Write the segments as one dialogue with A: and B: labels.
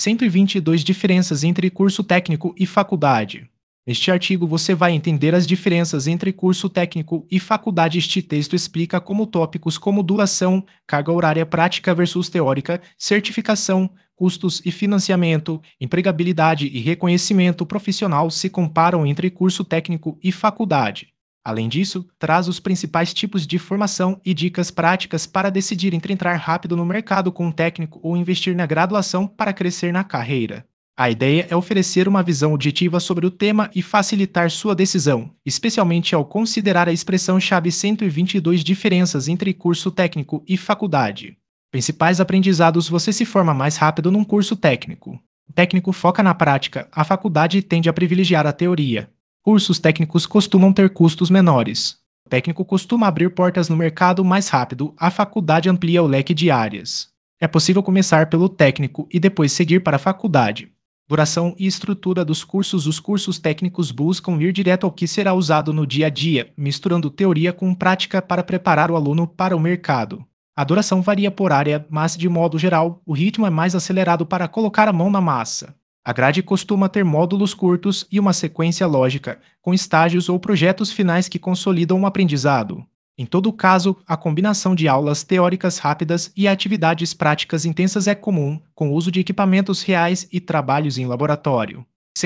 A: 122 diferenças entre curso técnico e faculdade. Neste artigo você vai entender as diferenças entre curso técnico e faculdade. Este texto explica como tópicos como duração, carga horária prática versus teórica, certificação, custos e financiamento, empregabilidade e reconhecimento profissional se comparam entre curso técnico e faculdade. Além disso, traz os principais tipos de formação e dicas práticas para decidir entre entrar rápido no mercado com um técnico ou investir na graduação para crescer na carreira. A ideia é oferecer uma visão objetiva sobre o tema e facilitar sua decisão, especialmente ao considerar a expressão-chave 122 diferenças entre curso técnico e faculdade. Principais aprendizados: você se forma mais rápido num curso técnico. O técnico foca na prática, a faculdade tende a privilegiar a teoria. Cursos técnicos costumam ter custos menores. O técnico costuma abrir portas no mercado mais rápido, a faculdade amplia o leque de áreas. É possível começar pelo técnico e depois seguir para a faculdade. Duração e estrutura dos cursos: os cursos técnicos buscam ir direto ao que será usado no dia a dia, misturando teoria com prática para preparar o aluno para o mercado. A duração varia por área, mas, de modo geral, o ritmo é mais acelerado para colocar a mão na massa. A grade costuma ter módulos curtos e uma sequência lógica, com estágios ou projetos finais que consolidam o aprendizado. Em todo caso, a combinação de aulas teóricas rápidas e atividades práticas intensas é comum, com o uso de equipamentos reais e trabalhos em laboratório.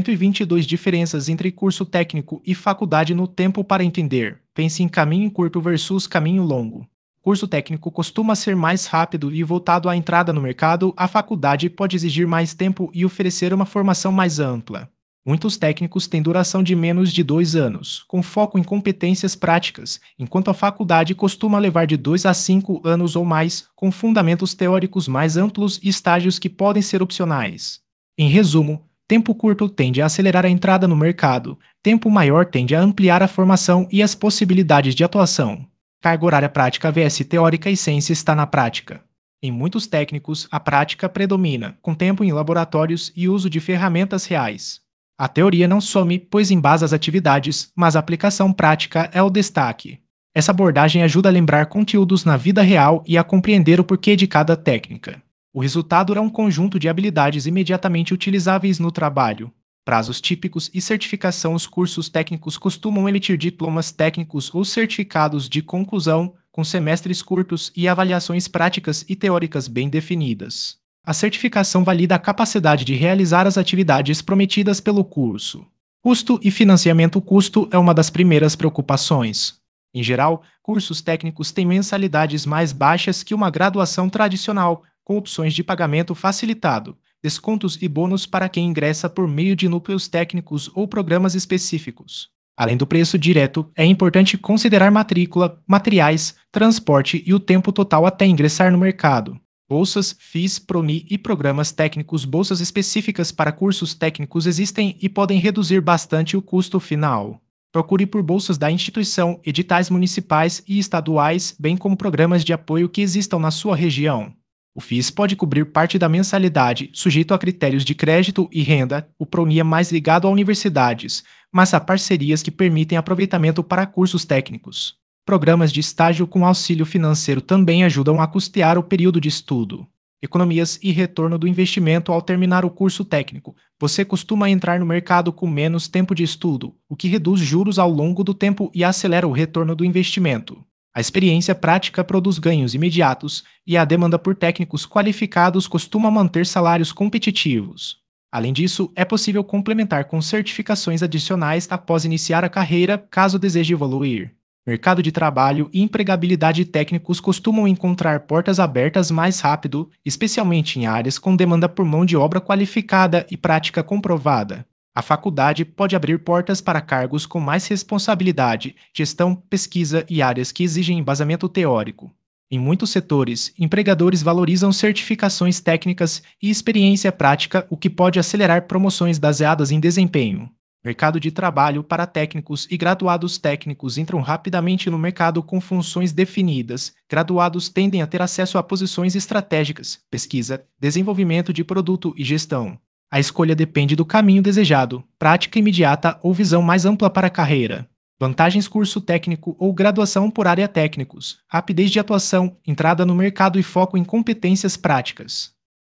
A: 122 diferenças entre curso técnico e faculdade no tempo para entender. Pense em caminho curto versus caminho longo. Curso técnico costuma ser mais rápido e voltado à entrada no mercado, a faculdade pode exigir mais tempo e oferecer uma formação mais ampla. Muitos técnicos têm duração de menos de 2 anos, com foco em competências práticas, enquanto a faculdade costuma levar de 2 a 5 anos ou mais, com fundamentos teóricos mais amplos e estágios que podem ser opcionais. Em resumo, tempo curto tende a acelerar a entrada no mercado, tempo maior tende a ampliar a formação e as possibilidades de atuação. Carga horária prática vs teórica: a essência está na prática. Em muitos técnicos, a prática predomina, com tempo em laboratórios e uso de ferramentas reais. A teoria não some, pois embasa as atividades, mas a aplicação prática é o destaque. Essa abordagem ajuda a lembrar conteúdos na vida real e a compreender o porquê de cada técnica. O resultado é um conjunto de habilidades imediatamente utilizáveis no trabalho. Prazos típicos e certificação: os cursos técnicos costumam emitir diplomas técnicos ou certificados de conclusão, com semestres curtos e avaliações práticas e teóricas bem definidas. A certificação valida a capacidade de realizar as atividades prometidas pelo curso. Custo e financiamento: o custo é uma das primeiras preocupações. Em geral, cursos técnicos têm mensalidades mais baixas que uma graduação tradicional, com opções de pagamento facilitado, descontos e bônus para quem ingressa por meio de núcleos técnicos ou programas específicos. Além do preço direto, é importante considerar matrícula, materiais, transporte e o tempo total até ingressar no mercado. Bolsas, FIIs, PRONI e programas técnicos. Bolsas específicas para cursos técnicos existem e podem reduzir bastante o custo final. Procure por bolsas da instituição, editais municipais e estaduais, bem como programas de apoio que existam na sua região. O FIIs pode cobrir parte da mensalidade, sujeito a critérios de crédito e renda. O PRONI é mais ligado a universidades, mas há parcerias que permitem aproveitamento para cursos técnicos. Programas de estágio com auxílio financeiro também ajudam a custear o período de estudo. Economias e retorno do investimento: ao terminar o curso técnico, você costuma entrar no mercado com menos tempo de estudo, o que reduz juros ao longo do tempo e acelera o retorno do investimento. A experiência prática produz ganhos imediatos e a demanda por técnicos qualificados costuma manter salários competitivos. Além disso, é possível complementar com certificações adicionais após iniciar a carreira, caso deseje evoluir. Mercado de trabalho e empregabilidade: técnicos costumam encontrar portas abertas mais rápido, especialmente em áreas com demanda por mão de obra qualificada e prática comprovada. A faculdade pode abrir portas para cargos com mais responsabilidade, gestão, pesquisa e áreas que exigem embasamento teórico. Em muitos setores, empregadores valorizam certificações técnicas e experiência prática, o que pode acelerar promoções baseadas em desempenho. Mercado de trabalho: para técnicos e graduados. Técnicos entram rapidamente no mercado com funções definidas. Graduados tendem a ter acesso a posições estratégicas, pesquisa, desenvolvimento de produto e gestão. A escolha depende do caminho desejado: prática imediata ou visão mais ampla para a carreira. Vantagens: curso técnico ou graduação por área: técnicos, rapidez de atuação, entrada no mercado e foco em competências práticas.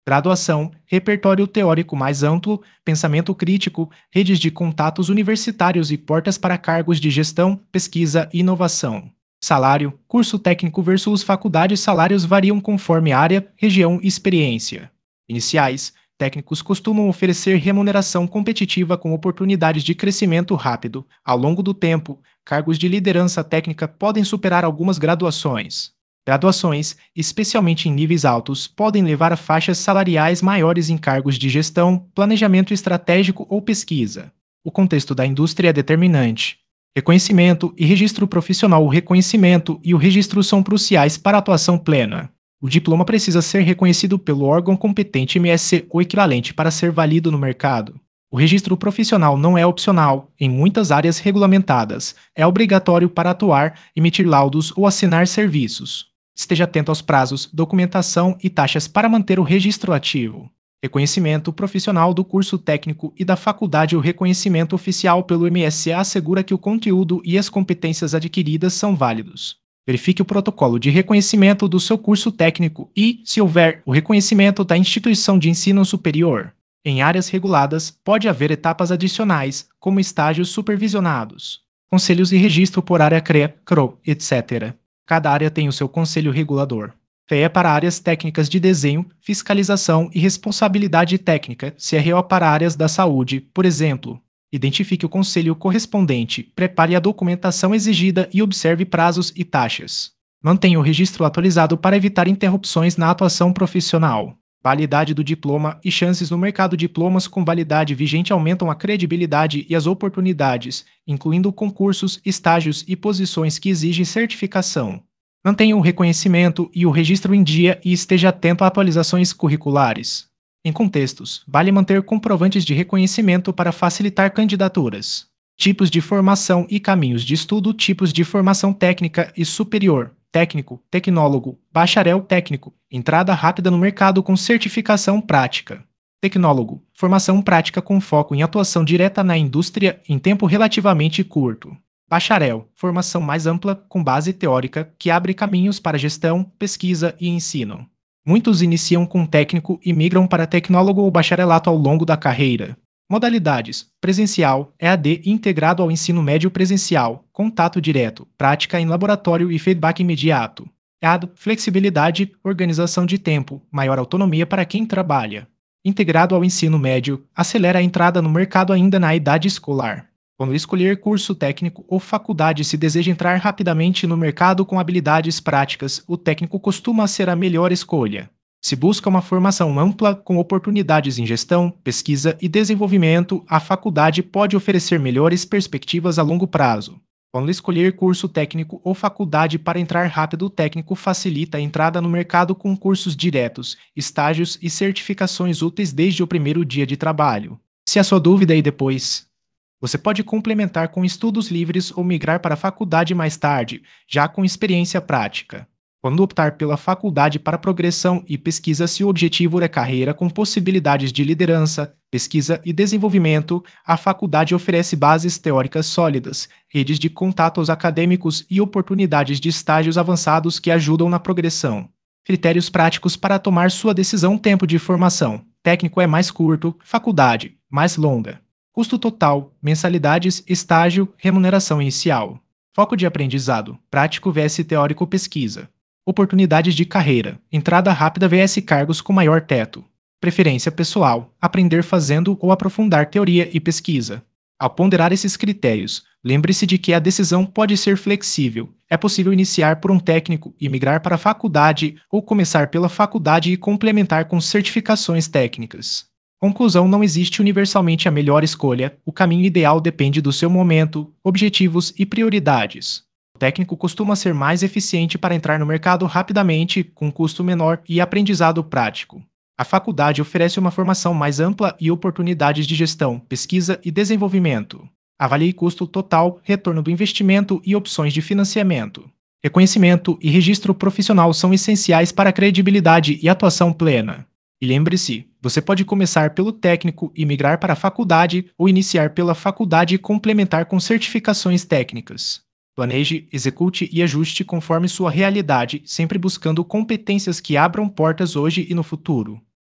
A: Graduação, repertório teórico mais amplo, pensamento crítico, redes de contatos universitários e portas para cargos de gestão, pesquisa e inovação. Salário, curso técnico versus faculdade, salários variam conforme área, região e experiência. Iniciais, técnicos costumam oferecer remuneração competitiva com oportunidades de crescimento rápido. Ao longo do tempo, cargos de liderança técnica podem superar algumas graduações. Graduações, especialmente em níveis altos, podem levar a faixas salariais maiores em cargos de gestão, planejamento estratégico ou pesquisa. O contexto da indústria é determinante. Reconhecimento e registro profissional. O reconhecimento e o registro são cruciais para a atuação plena. O diploma precisa ser reconhecido pelo órgão competente MSc ou equivalente para ser válido no mercado. O registro profissional não é opcional em muitas áreas regulamentadas. É obrigatório para atuar, emitir laudos ou assinar serviços. Esteja atento aos prazos, documentação e taxas para manter o registro ativo. Reconhecimento profissional do curso técnico e da faculdade. O reconhecimento oficial pelo MSc assegura que o conteúdo e as competências adquiridas são válidos. Verifique o protocolo de reconhecimento do seu curso técnico e, se houver, o reconhecimento da instituição de ensino superior. Em áreas reguladas, pode haver etapas adicionais, como estágios supervisionados, conselhos e registro por área CRE, CRO, etc. Cada área tem o seu conselho regulador. FE é para áreas técnicas de desenho, fiscalização e responsabilidade técnica, CRO para áreas da saúde, por exemplo. Identifique o conselho correspondente, prepare a documentação exigida e observe prazos e taxas. Mantenha o registro atualizado para evitar interrupções na atuação profissional. Validade do diploma e chances no mercado. Diplomas com validade vigente aumentam a credibilidade e as oportunidades, incluindo concursos, estágios e posições que exigem certificação. Mantenha o reconhecimento e o registro em dia e esteja atento a atualizações curriculares. Em contextos, vale manter comprovantes de reconhecimento para facilitar candidaturas. Tipos de formação e caminhos de estudo. Tipos de formação técnica e superior, técnico, tecnólogo, bacharel técnico, entrada rápida no mercado com certificação prática. Tecnólogo, formação prática com foco em atuação direta na indústria em tempo relativamente curto. Bacharel, formação mais ampla com base teórica que abre caminhos para gestão, pesquisa e ensino. Muitos iniciam com técnico e migram para tecnólogo ou bacharelato ao longo da carreira. Modalidades: presencial, EAD integrado ao ensino médio presencial, contato direto, prática em laboratório e feedback imediato. EAD, flexibilidade, organização de tempo, maior autonomia para quem trabalha. Integrado ao ensino médio, acelera a entrada no mercado ainda na idade escolar. Quando escolher curso técnico ou faculdade se deseja entrar rapidamente no mercado com habilidades práticas, o técnico costuma ser a melhor escolha. Se busca uma formação ampla com oportunidades em gestão, pesquisa e desenvolvimento, a faculdade pode oferecer melhores perspectivas a longo prazo. Quando escolher curso técnico ou faculdade para entrar rápido, o técnico facilita a entrada no mercado com cursos diretos, estágios e certificações úteis desde o primeiro dia de trabalho. Se a sua dúvida é depois, você pode complementar com estudos livres ou migrar para a faculdade mais tarde, já com experiência prática. Quando optar pela faculdade para progressão e pesquisa, se o objetivo é carreira com possibilidades de liderança, pesquisa e desenvolvimento, a faculdade oferece bases teóricas sólidas, redes de contatos acadêmicos e oportunidades de estágios avançados que ajudam na progressão. Critérios práticos para tomar sua decisão: tempo de formação. Técnico é mais curto, faculdade mais longa. Custo total, mensalidades, estágio, remuneração inicial. Foco de aprendizado: prático vs teórico, pesquisa. Oportunidades de carreira: entrada rápida vs cargos com maior teto. Preferência pessoal: aprender fazendo ou aprofundar teoria e pesquisa. Ao ponderar esses critérios, lembre-se de que a decisão pode ser flexível. É possível iniciar por um técnico e migrar para a faculdade ou começar pela faculdade e complementar com certificações técnicas. Conclusão: não existe universalmente a melhor escolha, o caminho ideal depende do seu momento, objetivos e prioridades. O técnico costuma ser mais eficiente para entrar no mercado rapidamente, com custo menor e aprendizado prático. A faculdade oferece uma formação mais ampla e oportunidades de gestão, pesquisa e desenvolvimento. Avalie custo total, retorno do investimento e opções de financiamento. Reconhecimento e registro profissional são essenciais para a credibilidade e atuação plena. E lembre-se, você pode começar pelo técnico e migrar para a faculdade ou iniciar pela faculdade e complementar com certificações técnicas. Planeje, execute e ajuste conforme sua realidade, sempre buscando competências que abram portas hoje e no futuro.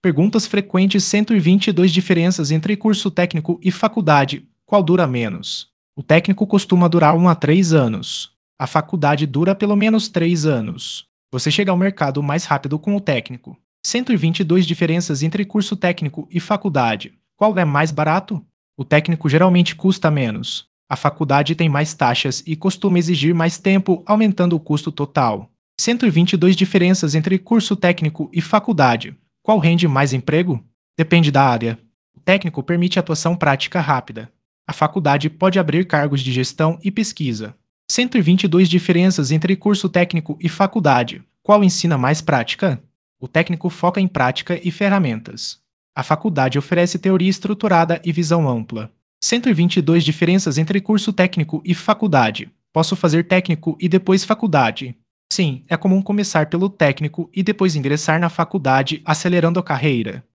A: Perguntas frequentes: 122 diferenças entre curso técnico e faculdade. Qual dura menos? O técnico costuma durar 1 a 3 anos. A faculdade dura pelo menos 3 anos. Você chega ao mercado mais rápido com o técnico. 122 diferenças entre curso técnico e faculdade. Qual é mais barato? O técnico geralmente custa menos. A faculdade tem mais taxas e costuma exigir mais tempo, aumentando o custo total. 122 diferenças entre curso técnico e faculdade. Qual rende mais emprego? Depende da área. O técnico permite atuação prática rápida. A faculdade pode abrir cargos de gestão e pesquisa. 122 diferenças entre curso técnico e faculdade. Qual ensina mais prática? O técnico foca em prática e ferramentas. A faculdade oferece teoria estruturada e visão ampla. 122 diferenças entre curso técnico e faculdade. Posso fazer técnico e depois faculdade. Sim, é comum começar pelo técnico e depois ingressar na faculdade, acelerando a carreira.